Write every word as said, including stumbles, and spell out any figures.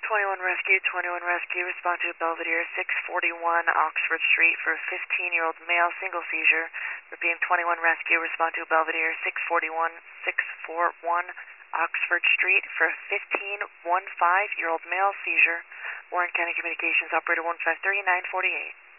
twenty-one Rescue, twenty-one Rescue, respond to Belvedere, six forty-one Oxford Street for a fifteen-year-old male single seizure. Repeating, twenty-one Rescue, respond to Belvedere, six forty-one, six forty-one Oxford Street for a fifteen, one five-year-old male seizure. Warren County Communications, operator one five three nine four eight.